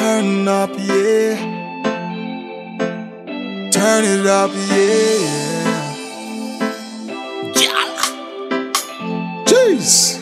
Turn up, yeah. Turn it up, yeah. Jeez.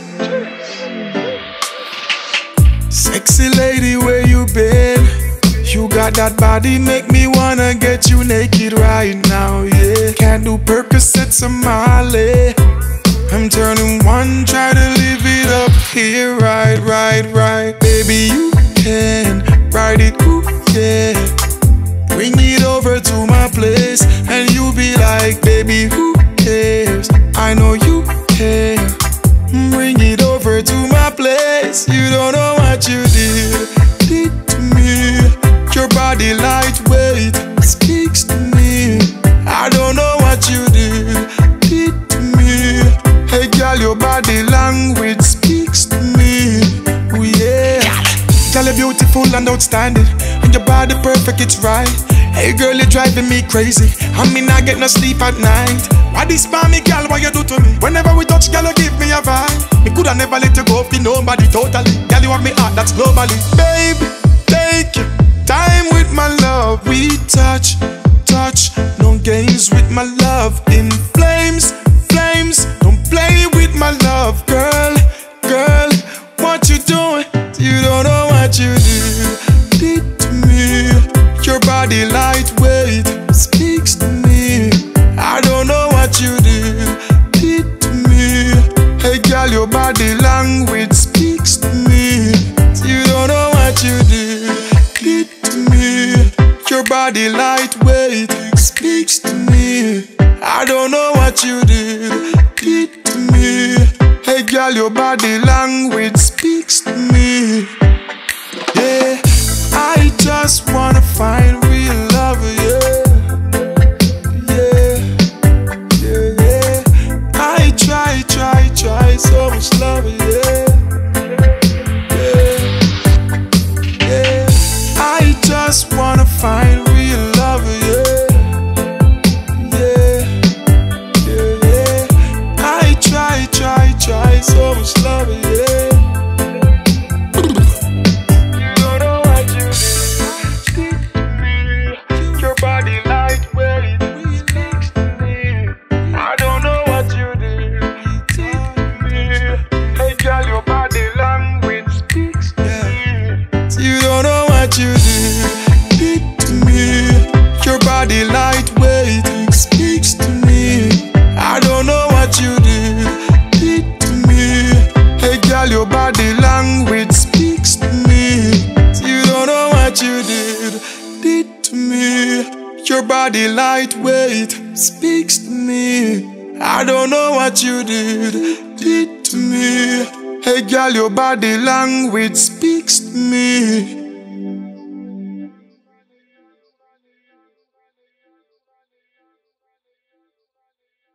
Sexy lady, where you been? You got that body, make me wanna get you naked right now, yeah. Can't do Percocets on Molly. I'm turning one, try to live it up here, right. Baby, you can ride it, ooh, yeah. Bring it over to my place, and you be like, baby, who cares? I know you care. Bring it over to my place. You don't know what you did to me. Your body lightweight speaks to me. I don't know what you did to me. Hey girl, your body language speaks to me. Oh yeah. Girl, you're beautiful and outstanding, and your body perfect, it's right. Hey girl, you're driving me crazy. I mean, I get no sleep at night. Why this for me, girl, what you do to me? Whenever we touch, girl, you give me a vibe. Me coulda never let you go for nobody totally. Girl, you have me heart, that's globally. Baby, take your time with my love. We touch, no games with my love. In flames, don't play with my love. Girl, what you doing? You don't know what you did to me. Your body lightweight speaks to me. I don't know what you did to me. Hey girl, your body language speaks to me. You don't know what you did to me. Your body lightweight speaks to me. I don't know what you did to me. Hey girl, your body language speaks to me. Yeah, I just wanna find real love, yeah. I try so much love, yeah. I just wanna find real love, yeah. I try so much love, yeah. You don't know what you did to me. Your body lightweight speaks to me. I don't know what you did to me. Hey girl, your body language speaks to me. You don't know what you did to me. Your body lightweight speaks to me. I don't know what you did to me. Hey girl, your body language speaks to me. You don't know what you did to me. Your body lightweight speaks to me. I don't know what you did to me. Hey girl, your body language speaks to me.